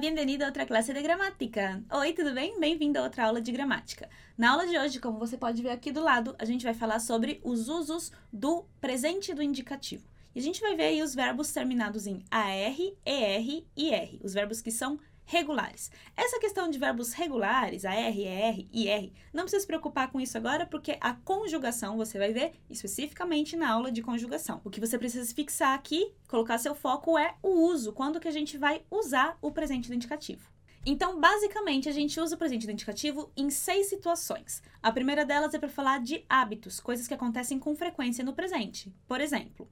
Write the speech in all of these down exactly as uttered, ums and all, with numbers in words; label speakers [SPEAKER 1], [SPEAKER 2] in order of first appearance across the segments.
[SPEAKER 1] bem-vindo a outra classe de gramática. Oi, tudo bem? Bem-vindo a outra aula de gramática. Na aula de hoje, como você pode ver aqui do lado, a gente vai falar sobre os usos do presente do indicativo. E a gente vai ver aí os verbos terminados em A R, E R e R, os verbos que são regulares. Essa questão de verbos regulares, A R, E R e R, não precisa se preocupar com isso agora, porque a conjugação você vai ver especificamente na aula de conjugação. O que você precisa fixar aqui, colocar seu foco é o uso, quando que a gente vai usar o presente do indicativo. Então, basicamente, a gente usa o presente do indicativo em seis situações. A primeira delas é para falar de hábitos, coisas que acontecem com frequência no presente. Por exemplo,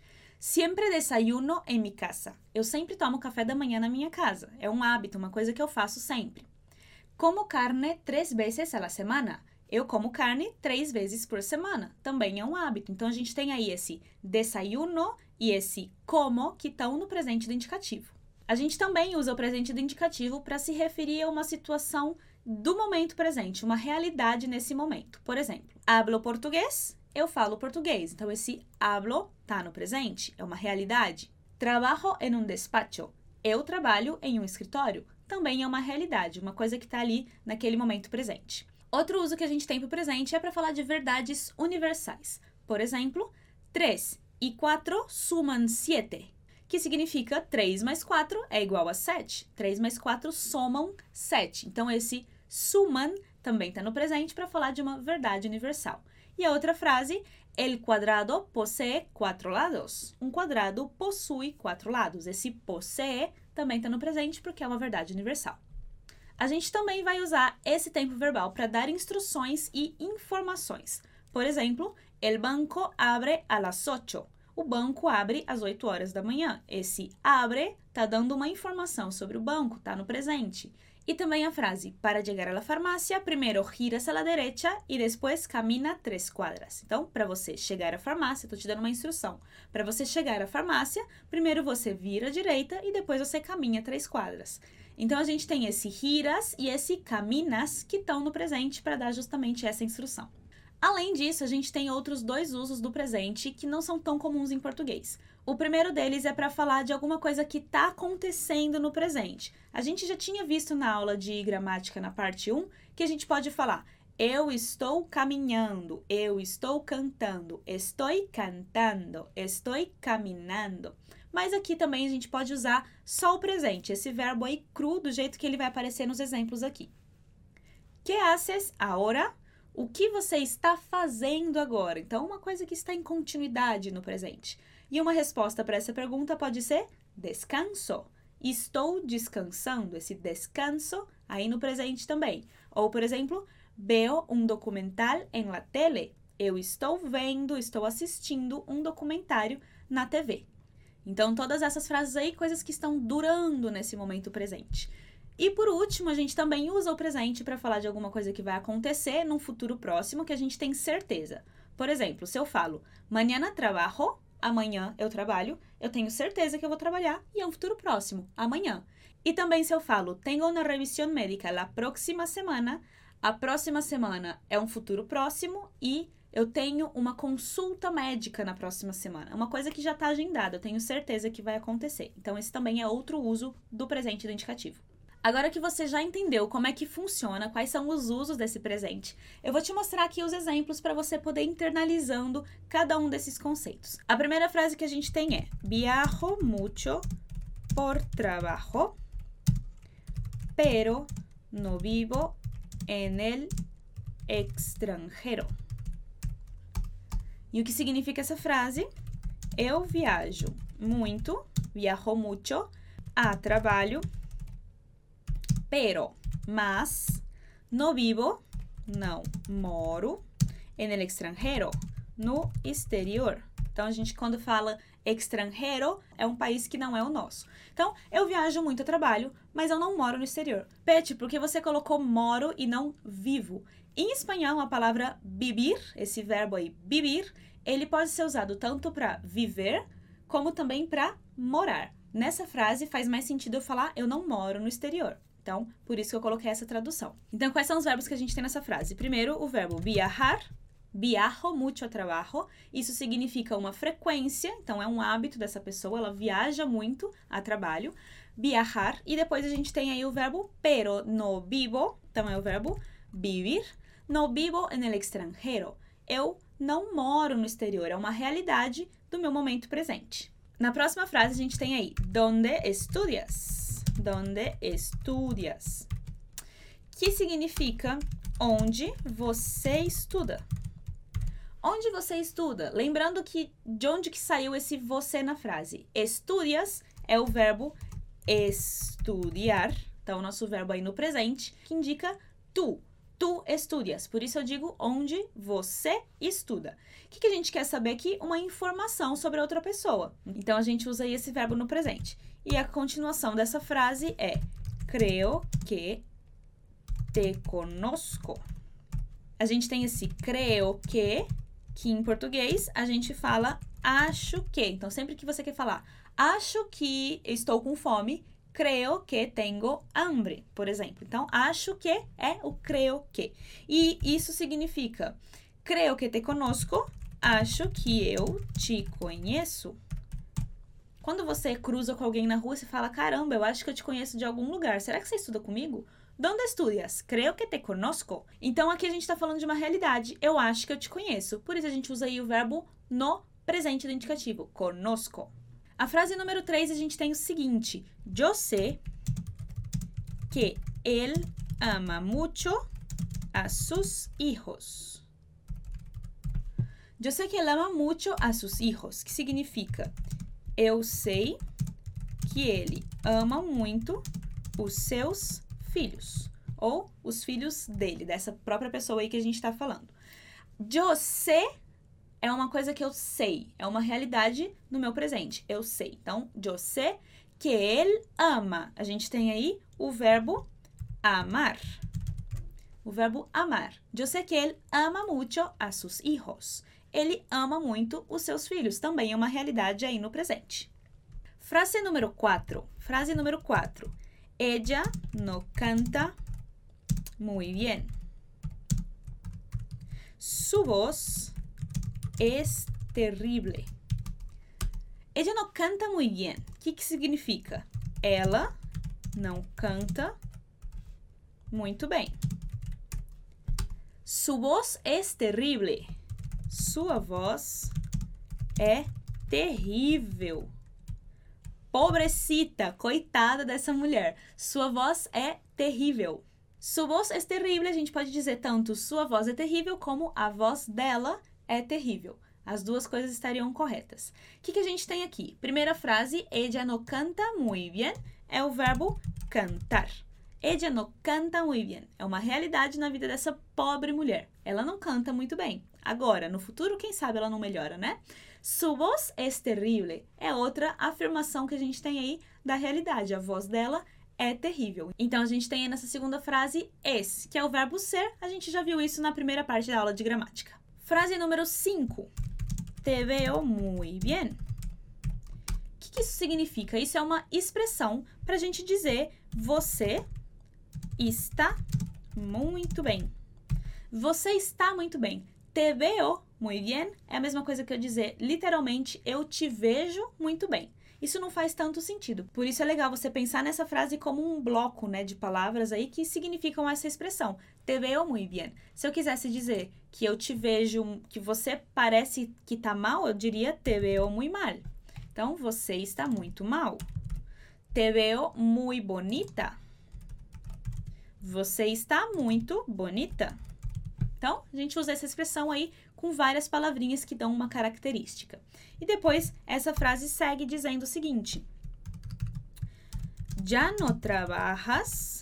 [SPEAKER 1] siempre desayuno en mi casa. Eu sempre tomo café da manhã na minha casa. É um hábito, uma coisa que eu faço sempre. Como carne três vezes a la semana. Eu como carne três vezes por semana. Também é um hábito. Então, a gente tem aí esse desayuno e esse como que estão no presente do indicativo. A gente também usa o presente do indicativo para se referir a uma situação do momento presente, uma realidade nesse momento. Por exemplo, hablo português. Eu falo português, então esse hablo tá no presente, é uma realidade. Trabajo en un despacho. Eu trabalho em um escritório, também é uma realidade, uma coisa que tá ali naquele momento presente. Outro uso que a gente tem pro presente é para falar de verdades universais. Por exemplo, três e quatro suman siete, que significa três mais quatro é igual a sete. três mais quatro somam sete. Então esse suman também tá no presente para falar de uma verdade universal. E a outra frase, el cuadrado posee cuatro lados. Um quadrado possui quatro lados. Esse posee também está no presente porque é uma verdade universal. A gente também vai usar esse tempo verbal para dar instruções e informações. Por exemplo, el banco abre a las ocho. O banco abre às oito horas da manhã. Esse abre está dando uma informação sobre o banco, está no presente. E também a frase, para chegar à farmácia, primeiro giras a la derecha e depois camina três quadras. Então, para você chegar à farmácia, estou te dando uma instrução. Para você chegar à farmácia, primeiro você vira à direita e depois você caminha três quadras. Então, a gente tem esse giras e esse caminas que estão no presente para dar justamente essa instrução. Além disso, a gente tem outros dois usos do presente que não são tão comuns em português. O primeiro deles é para falar de alguma coisa que está acontecendo no presente. A gente já tinha visto na aula de gramática na parte um que a gente pode falar eu estou caminhando, eu estou cantando, estou cantando, estou caminhando. Mas aqui também a gente pode usar só o presente, esse verbo aí cru, do jeito que ele vai aparecer nos exemplos aqui. ¿Qué haces ahora? O que você está fazendo agora? Então, uma coisa que está em continuidade no presente. E uma resposta para essa pergunta pode ser descanso. Estou descansando, esse descanso aí no presente também. Ou, por exemplo, veo um documental en la tele. Eu estou vendo, estou assistindo um documentário na T V. Então, todas essas frases aí, coisas que estão durando nesse momento presente. E por último, a gente também usa o presente para falar de alguma coisa que vai acontecer num futuro próximo que a gente tem certeza. Por exemplo, se eu falo, mañana trabajo, amanhã eu trabalho, eu tenho certeza que eu vou trabalhar e é um futuro próximo, amanhã. E também se eu falo, tengo una revisión médica la próxima semana, a próxima semana é um futuro próximo e eu tenho uma consulta médica na próxima semana. É uma coisa que já está agendada, eu tenho certeza que vai acontecer. Então, esse também é outro uso do presente do indicativo. Agora que você já entendeu como é que funciona, quais são os usos desse presente, eu vou te mostrar aqui os exemplos para você poder ir internalizando cada um desses conceitos. A primeira frase que a gente tem é viajo mucho por trabajo, pero no vivo en el extranjero. E o que significa essa frase? Eu viajo muito, viajo mucho, a trabalho, pero, mas, no vivo, não moro, en el extranjero, no exterior. Então, a gente quando fala extranjero, é um país que não é o nosso. Então, eu viajo muito a trabalho, mas eu não moro no exterior. Peti, por que você colocou moro e não vivo? Em espanhol, a palavra vivir, esse verbo aí, vivir, ele pode ser usado tanto para viver, como também para morar. Nessa frase, faz mais sentido eu falar eu não moro no exterior. Então, por isso que eu coloquei essa tradução. Então, quais são os verbos que a gente tem nessa frase? Primeiro, o verbo viajar, viajo mucho a trabajo. Isso significa uma frequência, então é um hábito dessa pessoa, ela viaja muito a trabalho. viajar. E depois a gente tem aí o verbo pero no vivo, então é o verbo vivir. No vivo en el extranjero. Eu não moro no exterior, é uma realidade do meu momento presente. Na próxima frase a gente tem aí, donde estudias? Donde estudias? Que significa onde você estuda. Onde você estuda? Lembrando que de onde que saiu esse você na frase? Estudias é o verbo estudar, então o nosso verbo aí no presente, que indica tu. Tu estudias. Por isso eu digo onde você estuda. O que, que a gente quer saber aqui? Uma informação sobre a outra pessoa. Então a gente usa aí esse verbo no presente. E a continuação dessa frase é creo que te conozco. A gente tem esse creo que, que em português a gente fala acho que. Então, sempre que você quer falar acho que estou com fome, creo que tengo hambre, por exemplo. Então, acho que é o creo que. E isso significa creo que te conozco, acho que eu te conheço. Quando você cruza com alguém na rua, você fala, caramba, eu acho que eu te conheço de algum lugar. Será que você estuda comigo? Donde estudias? Creo que te conozco. Então, aqui a gente está falando de uma realidade. Eu acho que eu te conheço. Por isso, a gente usa aí o verbo no presente do indicativo. Conozco. A frase número três, a gente tem o seguinte. Yo sé que él ama mucho a sus hijos. Yo sé que él ama mucho a sus hijos. Que significa? Eu sei que ele ama muito os seus filhos, ou os filhos dele, dessa própria pessoa aí que a gente está falando. Eu sé é uma coisa que eu sei, é uma realidade no meu presente, eu sei. Então, eu sé que ele ama. A gente tem aí o verbo amar. O verbo amar. Eu sé que ele ama mucho a sus hijos. Ele ama muito os seus filhos, também é uma realidade aí no presente. Frase número quatro. Frase número quatro. Ella no canta muy bien. Su voz es terrible. Ella no canta muy bien. O que, que significa? Ela não canta muito bem. Su voz es terrible. Sua voz é terrível. Pobrecita, coitada dessa mulher. Sua voz é terrível. Sua voz é terrível, a gente pode dizer tanto sua voz é terrível como a voz dela é terrível. As duas coisas estariam corretas. O que, que a gente tem aqui? Primeira frase, ella no canta muy bien, é o verbo cantar. Ella no canta muy bien. É uma realidade na vida dessa pobre mulher. Ela não canta muito bem. Agora, no futuro, quem sabe ela não melhora, né? Su voz es terrible. É outra afirmação que a gente tem aí da realidade. A voz dela é terrível. Então, a gente tem aí nessa segunda frase es, que é o verbo ser. A gente já viu isso na primeira parte da aula de gramática. Frase número cinco. Te veo muy bien. O que, que isso significa? Isso é uma expressão para a gente dizer você está muito bem. Você está muito bem. Te veo muy bien é a mesma coisa que eu dizer literalmente eu te vejo muito bem. Isso não faz tanto sentido. Por isso é legal você pensar nessa frase como um bloco, né, de palavras aí que significam essa expressão. Te veo muy bien. Se eu quisesse dizer que eu te vejo, que você parece que tá mal, eu diria te veo muy mal. Então, você está muito mal. Te veo muy bonita. Você está muito bonita. Então, a gente usa essa expressão aí com várias palavrinhas que dão uma característica. E depois, essa frase segue dizendo o seguinte. Ya no trabajas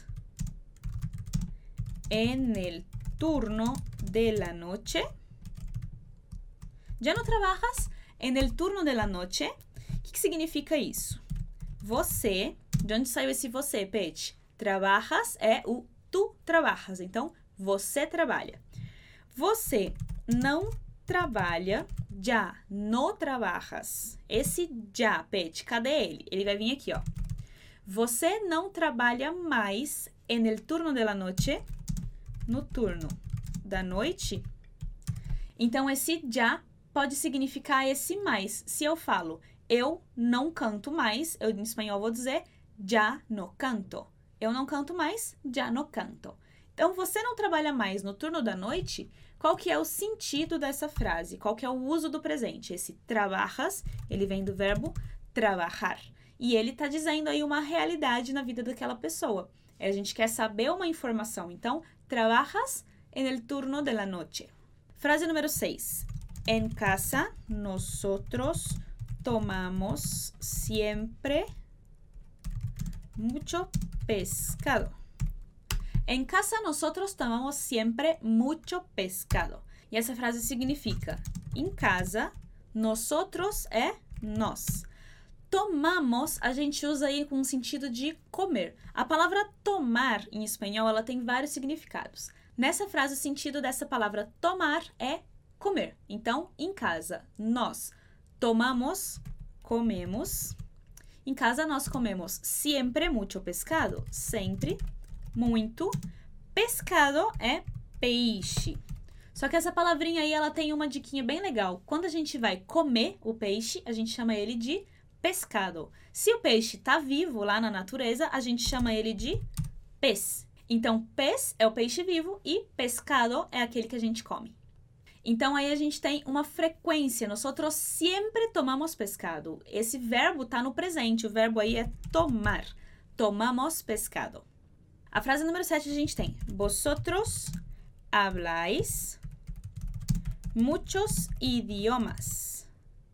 [SPEAKER 1] en el turno de la noche. Ya no trabajas en el turno de la noche. O que, que significa isso? Você, de onde saiu esse você, Pete? Trabajas é o tu trabajas, então você trabalha. Você não trabalha, já no trabajas. Esse já, Pete, cadê ele? Ele vai vir aqui, ó. Você não trabalha mais en el turno de la noche, no turno da noite. Então, esse já pode significar esse mais. Se eu falo, eu não canto mais, eu em espanhol vou dizer, ya no canto. Eu não canto mais, ya no canto. Então, você não trabalha mais no turno da noite, qual que é o sentido dessa frase? Qual que é o uso do presente? Esse trabajas, ele vem do verbo trabajar. E ele está dizendo aí uma realidade na vida daquela pessoa. A gente quer saber uma informação. Então, trabajas en el turno de la noche. Frase número seis. En casa, nosotros tomamos siempre mucho pescado. En casa, nosotros tomamos siempre mucho pescado. E essa frase significa, em casa, nosotros é nós. Tomamos, a gente usa aí com o sentido de comer. A palavra tomar, em espanhol, ela tem vários significados. Nessa frase, o sentido dessa palavra tomar é comer. Então, em casa, nós tomamos, comemos. Em casa, nós comemos siempre mucho pescado. Sempre, muito. Pescado é peixe. Só que essa palavrinha aí, ela tem uma diquinha bem legal. Quando a gente vai comer o peixe, a gente chama ele de pescado. Se o peixe está vivo lá na natureza, a gente chama ele de pez. Então, pez é o peixe vivo e pescado é aquele que a gente come. Então, aí a gente tem uma frequência. Nosotros siempre tomamos pescado. Esse verbo está no presente. O verbo aí é tomar. Tomamos pescado. A frase número sete a gente tem. Vosotros habláis muchos idiomas.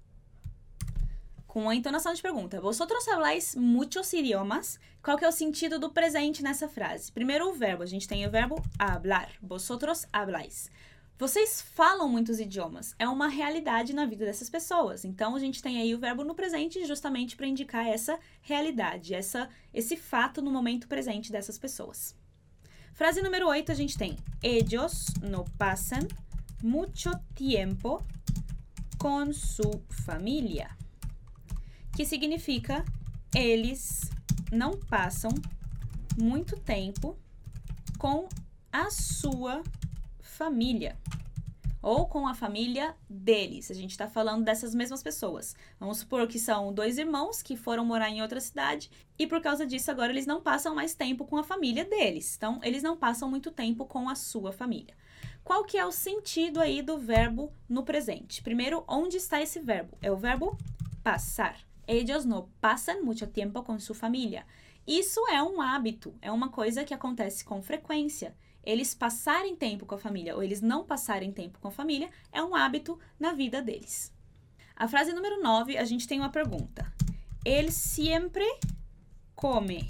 [SPEAKER 1] Com a entonação de pergunta. Vosotros habláis muchos idiomas. Qual que é o sentido do presente nessa frase? Primeiro o verbo. A gente tem o verbo hablar. Vosotros habláis. Vocês falam muitos idiomas. É uma realidade na vida dessas pessoas. Então, a gente tem aí o verbo no presente justamente para indicar essa realidade, essa, esse fato no momento presente dessas pessoas. Frase número oito, a gente tem ellos no pasan mucho tiempo con su familia. Que significa eles não passam muito tempo com a sua família. Ou com a família deles. A gente está falando dessas mesmas pessoas. Vamos supor que são dois irmãos que foram morar em outra cidade e por causa disso agora eles não passam mais tempo com a família deles. Então, eles não passam muito tempo com a sua família. Qual que é o sentido aí do verbo no presente? Primeiro, onde está esse verbo? É o verbo passar. Ellos no pasan mucho tiempo con su familia. Isso é um hábito, é uma coisa que acontece com frequência. Eles passarem tempo com a família ou eles não passarem tempo com a família é um hábito na vida deles. A frase número nove, a gente tem uma pergunta. Él siempre come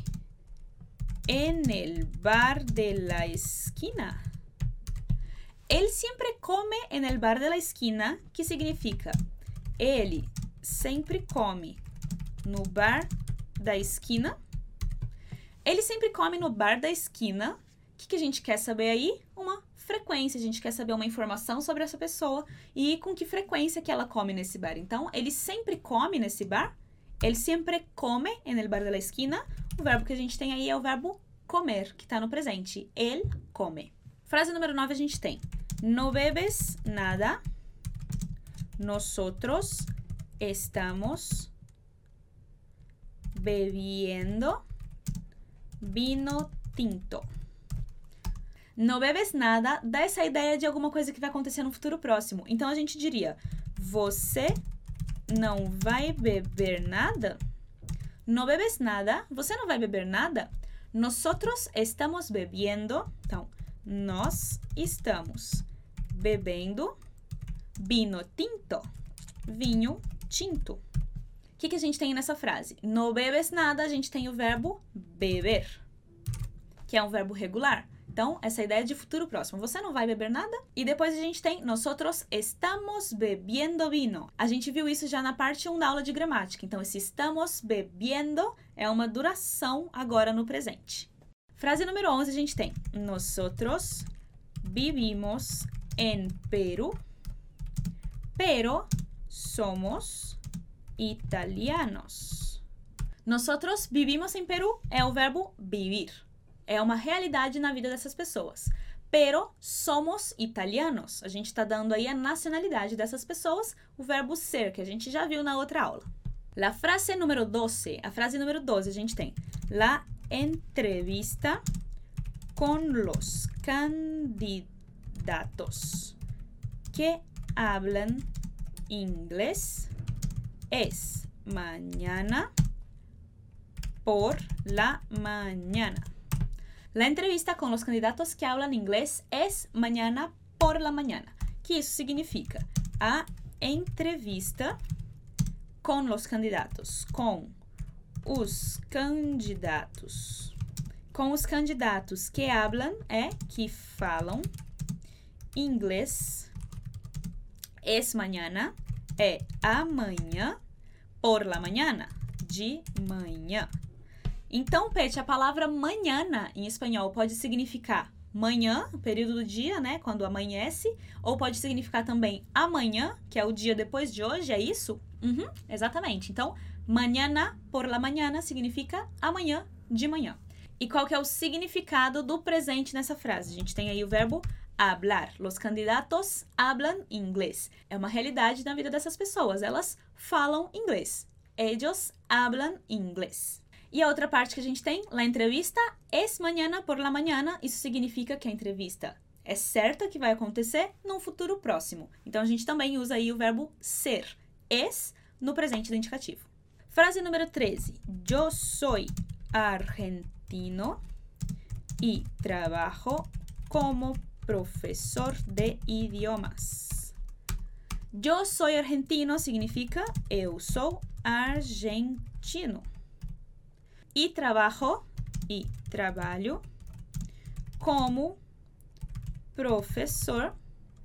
[SPEAKER 1] en el bar de la esquina. Él siempre come en el bar de la esquina, que significa ele sempre come no bar da esquina. Ele sempre come no bar da esquina. O que, que a gente quer saber aí? Uma frequência. A gente quer saber uma informação sobre essa pessoa e com que frequência que ela come nesse bar. Então, ele sempre come nesse bar. Ele sempre come en el bar de la esquina. O verbo que a gente tem aí é o verbo comer, que está no presente. Ele come. Frase número nove a gente tem. No bebes nada. Nosotros estamos bebiendo vino tinto. No bebes nada dá essa ideia de alguma coisa que vai acontecer no futuro próximo. Então, a gente diria, você não vai beber nada? No bebes nada? Você não vai beber nada? Nosotros estamos bebiendo. Então, nós estamos bebendo vino tinto. Vinho tinto. O que, que a gente tem nessa frase? No bebes nada, a gente tem o verbo beber, que é um verbo regular. Então, essa ideia de futuro próximo. Você não vai beber nada? E depois a gente tem nosotros estamos bebiendo vino. A gente viu isso já na parte um da aula de gramática. Então, esse estamos bebiendo é uma duração agora no presente. Frase número onze a gente tem nosotros vivimos en Perú, pero somos italianos. Nosotros vivimos en Perú é o verbo vivir. É uma realidade na vida dessas pessoas. Pero somos italianos. A gente está dando aí a nacionalidade dessas pessoas, o verbo ser, que a gente já viu na outra aula. La frase número doce, a frase número doze, a gente tem la entrevista con los candidatos que hablan inglés es mañana por la mañana. La entrevista con los candidatos que hablan inglés es mañana por la mañana. Que isso significa? A entrevista com os candidatos, com os candidatos, com os candidatos que hablan, é, que falam inglês, es mañana, é amanhã, por la mañana, de manhã. Então, Pet, a palavra manhana em espanhol pode significar manhã, o período do dia, né, quando amanhece, ou pode significar também amanhã, que é o dia depois de hoje, é isso? Uhum, exatamente. Então, mañana por la mañana significa amanhã de manhã. E qual que é o significado do presente nessa frase? A gente tem aí o verbo hablar. Los candidatos hablan inglés. É uma realidade na vida dessas pessoas. Elas falam inglês. Ellos hablan inglés. E a outra parte que a gente tem, la entrevista es mañana por la mañana. Isso significa que a entrevista é certa que vai acontecer num futuro próximo. Então, a gente também usa aí o verbo ser, es, no presente do indicativo. Frase número treze. Yo soy argentino y trabajo como professor de idiomas. Yo soy argentino significa eu sou argentino. E trabajo, e trabalho, como professor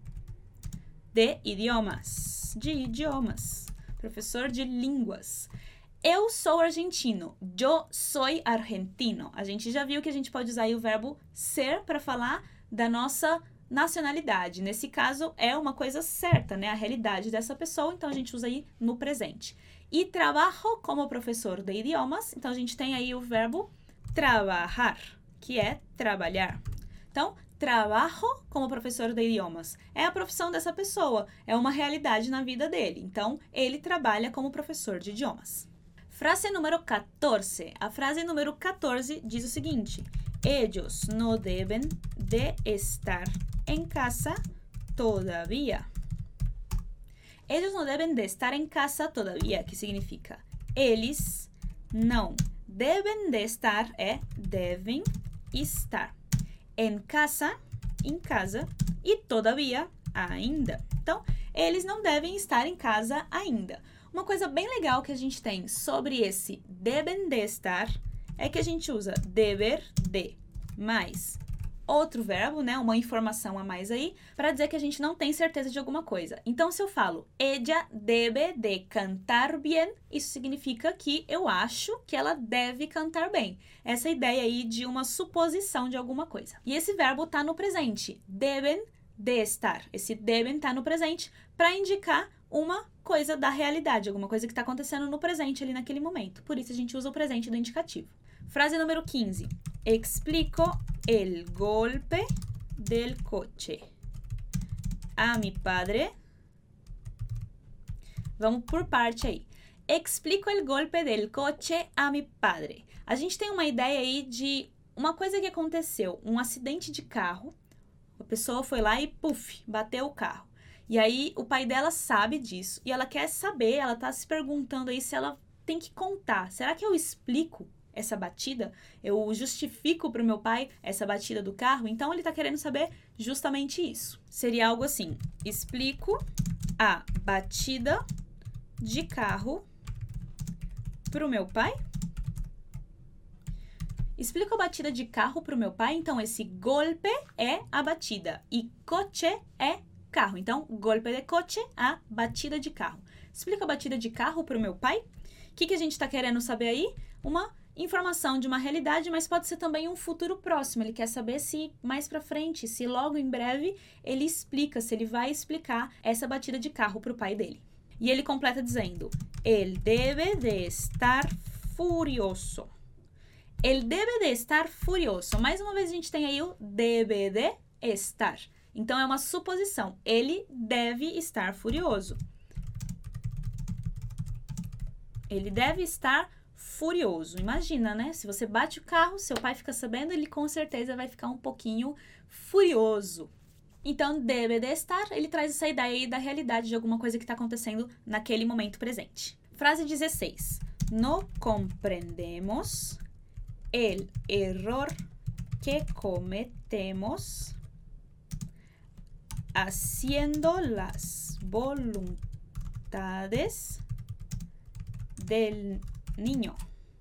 [SPEAKER 1] de idiomas, de idiomas, professor de línguas. Eu sou argentino, yo soy argentino. A gente já viu que a gente pode usar aí o verbo ser para falar da nossa nacionalidade. Nesse caso, é uma coisa certa, né? A realidade dessa pessoa, então a gente usa aí no presente. E trabajo como professor de idiomas, então a gente tem aí o verbo trabajar, que é trabalhar. Então, trabajo como professor de idiomas é a profissão dessa pessoa, é uma realidade na vida dele. Então, ele trabalha como professor de idiomas. Frase número catorce. A frase número catorze diz o seguinte: ellos no deben de estar en casa todavía. Eles não devem de estar em casa todavía, que significa eles não devem de estar, é devem estar em casa, em casa, e todavía, ainda. Então, eles não devem estar em casa ainda. Uma coisa bem legal que a gente tem sobre esse devem de estar é que a gente usa dever de mais outro verbo, né, uma informação a mais aí, para dizer que a gente não tem certeza de alguma coisa. Então, se eu falo, ella debe de cantar bien, isso significa que eu acho que ela deve cantar bem. Essa ideia aí de uma suposição de alguma coisa. E esse verbo tá no presente, deben de estar. Esse deben tá no presente para indicar uma coisa da realidade, alguma coisa que está acontecendo no presente ali naquele momento. Por isso, a gente usa o presente do indicativo. Frase número quinze. Explico el golpe del coche a mi padre. Vamos por parte aí. Explico el golpe del coche a mi padre. A gente tem uma ideia aí de uma coisa que aconteceu, um acidente de carro. A pessoa foi lá e, puf, bateu o carro. E aí, o pai dela sabe disso e ela quer saber, ela tá se perguntando aí se ela tem que contar. Será que eu explico essa batida? Eu justifico para o meu pai essa batida do carro? Então, ele tá querendo saber justamente isso. Seria algo assim: explico a batida de carro pro meu pai? Explico a batida de carro pro meu pai? Então, esse golpe é a batida e coche é carro. Então, golpe de coche, a batida de carro. Explica a batida de carro pro meu pai? O que, que a gente tá querendo saber aí? Uma informação de uma realidade, mas pode ser também um futuro próximo. Ele quer saber se mais pra frente, se logo em breve, ele explica, se ele vai explicar essa batida de carro pro pai dele. E ele completa dizendo: ele deve de estar furioso. Ele deve de estar furioso. Mais uma vez a gente tem aí o deve de estar. Então, é uma suposição. Ele deve estar furioso. Ele deve estar furioso. Imagina, né? Se você bate o carro, seu pai fica sabendo, ele com certeza vai ficar um pouquinho furioso. Então, debe de estar, ele traz essa ideia aí da realidade de alguma coisa que está acontecendo naquele momento presente. Frase dezesseis. No comprendemos el error que cometemos haciendo las voluntades del niño.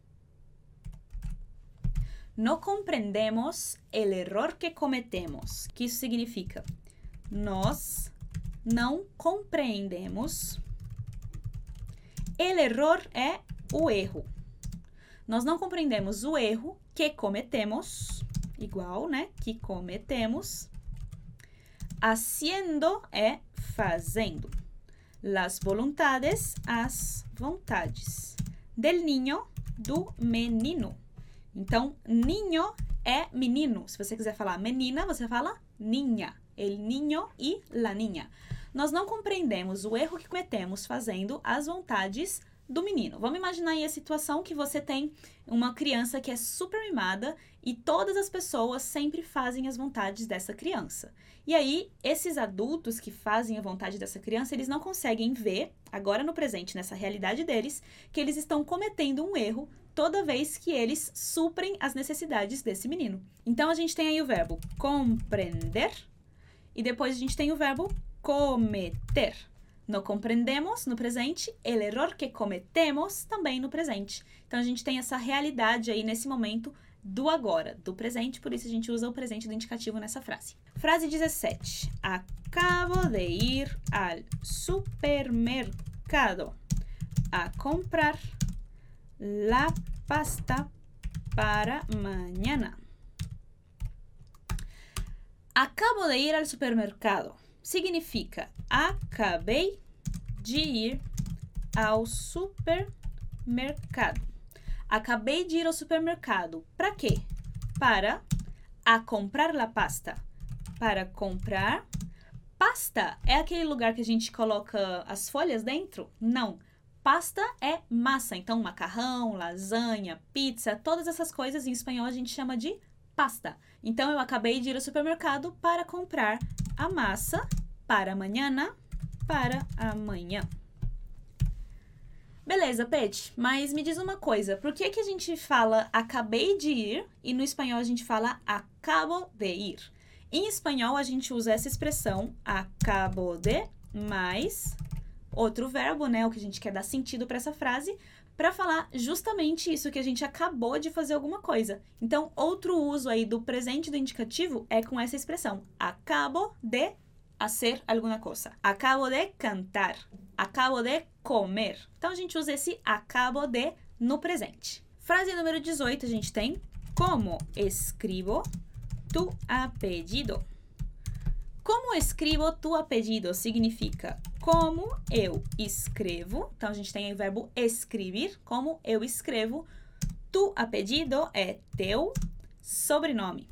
[SPEAKER 1] No compreendemos el error que cometemos. O que isso significa? Nós não compreendemos. El error é o erro. Nós não compreendemos o erro que cometemos, igual, né? Que cometemos. Haciendo é fazendo. Las voluntades, as vontades. Del niño, do menino. Então, niño é menino. Se você quiser falar menina, você fala niña. El niño e la niña. Nós não compreendemos o erro que cometemos fazendo as vontades do menino. Vamos imaginar aí a situação que você tem uma criança que é super mimada e todas as pessoas sempre fazem as vontades dessa criança. E aí, esses adultos que fazem a vontade dessa criança, eles não conseguem ver, agora no presente, nessa realidade deles, que eles estão cometendo um erro toda vez que eles suprem as necessidades desse menino. Então, a gente tem aí o verbo compreender e depois a gente tem o verbo cometer. No compreendemos, no presente, el error que cometemos, também no presente. Então, a gente tem essa realidade aí nesse momento do agora, do presente, por isso a gente usa o presente do indicativo nessa frase. Frase dezessete. Acabo de ir al supermercado a comprar la pasta para mañana. Acabo de ir al supermercado. Significa, acabei de ir ao supermercado. Acabei de ir ao supermercado. Para quê? Para a comprar la pasta. Para comprar pasta. É aquele lugar que a gente coloca as folhas dentro? Não. Pasta é massa. Então, macarrão, lasanha, pizza, todas essas coisas em espanhol a gente chama de pasta. Então, eu acabei de ir ao supermercado para comprar a massa para amanhã, para amanhã. Beleza, Pet, mas me diz uma coisa, por que que a gente fala acabei de ir e no espanhol a gente fala acabo de ir? Em espanhol a gente usa essa expressão acabo de mais outro verbo, né, o que a gente quer dar sentido para essa frase, para falar justamente isso, que a gente acabou de fazer alguma coisa. Então, outro uso aí do presente do indicativo é com essa expressão. Acabo de hacer alguma coisa. Acabo de cantar. Acabo de comer. Então, a gente usa esse acabo de no presente. Frase número dezoito, a gente tem como escribo tu apellido. Como escribo tu apellido significa como eu escrevo. Então, a gente tem aí o verbo escrever, como eu escrevo. Tu apellido é teu sobrenome.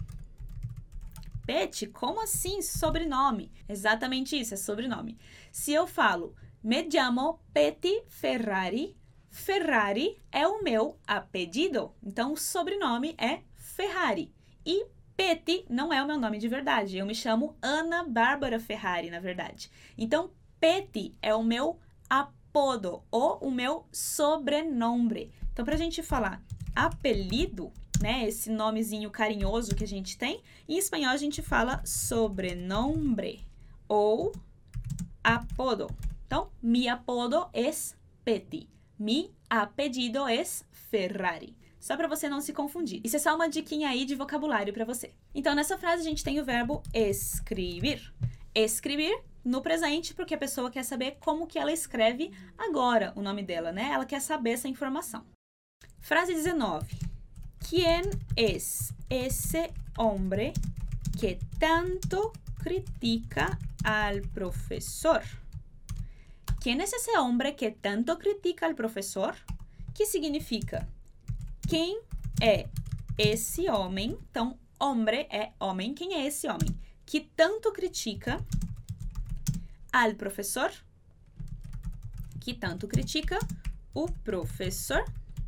[SPEAKER 1] Pet, como assim sobrenome? Exatamente isso, é sobrenome. Se eu falo, me chamo Peti Ferrari, Ferrari é o meu apellido. Então, o sobrenome é Ferrari. E Peti não é o meu nome de verdade. Eu me chamo Ana Bárbara Ferrari, na verdade. Então, Peti é o meu apodo ou o meu sobrenome. Então, para a gente falar apelido, né, esse nomezinho carinhoso que a gente tem, em espanhol a gente fala sobrenome ou apodo. Então, mi apodo es Peti. Mi apellido es Ferrari. Só para você não se confundir. Isso é só uma diquinha aí de vocabulário para você. Então, nessa frase a gente tem o verbo escrever. Escrever no presente, porque a pessoa quer saber como que ela escreve agora o nome dela, né? Ela quer saber essa informação. Frase dezenove. ¿Quién es ese hombre que tanto critica al profesor? ¿Quién es ese hombre que tanto critica al profesor? Que significa quem é esse homem? Então, hombre é homem. Quem é esse homem que tanto critica al professor? Que tanto critica o professor.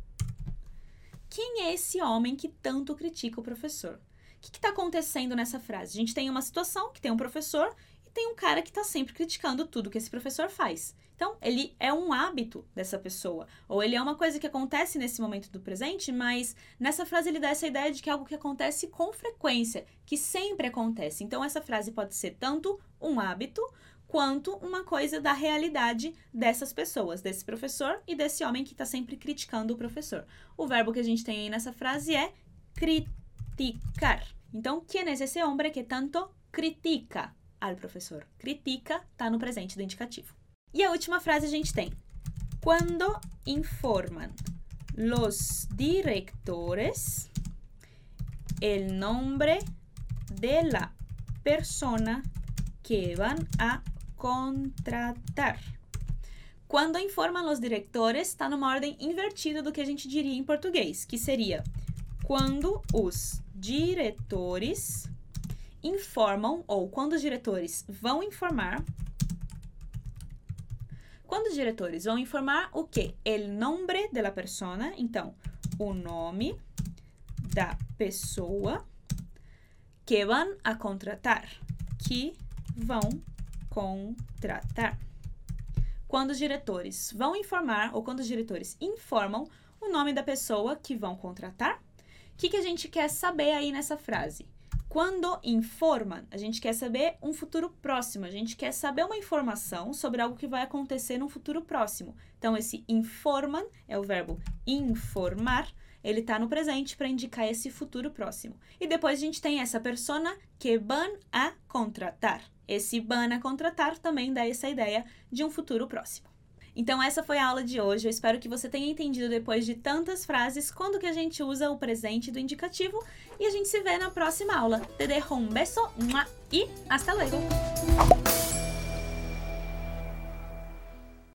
[SPEAKER 1] Quem é esse homem que tanto critica o professor? O que está acontecendo nessa frase? A gente tem uma situação que tem um professor e tem um cara que está sempre criticando tudo que esse professor faz. Então, ele é um hábito dessa pessoa, ou ele é uma coisa que acontece nesse momento do presente, mas nessa frase ele dá essa ideia de que é algo que acontece com frequência, que sempre acontece. Então, essa frase pode ser tanto um hábito, quanto uma coisa da realidade dessas pessoas, desse professor e desse homem que está sempre criticando o professor. O verbo que a gente tem aí nessa frase é criticar. Então, ¿quién es ese hombre que tanto critica al profesor? Critica está no presente do indicativo. E a última frase a gente tem: Quando informan los directores el nombre de la persona que van a contratar. Quando informam los directores, está numa ordem invertida do que a gente diria em português, que seria quando os diretores informam, ou quando os diretores vão informar. Quando os diretores vão informar o quê? El nombre de la persona, então, o nome da pessoa que van a contratar, que vão contratar. Quando os diretores vão informar, ou quando os diretores informam o nome da pessoa que vão contratar, o que, que a gente quer saber aí nessa frase? Quando informam, a gente quer saber um futuro próximo, a gente quer saber uma informação sobre algo que vai acontecer no futuro próximo. Então, esse informam é o verbo informar, ele está no presente para indicar esse futuro próximo. E depois a gente tem essa persona que van a contratar. Esse van a contratar também dá essa ideia de um futuro próximo. Então, essa foi a aula de hoje. Eu espero que você tenha entendido depois de tantas frases quando que a gente usa o presente do indicativo. E a gente se vê na próxima aula. Te dejo um beso e hasta luego!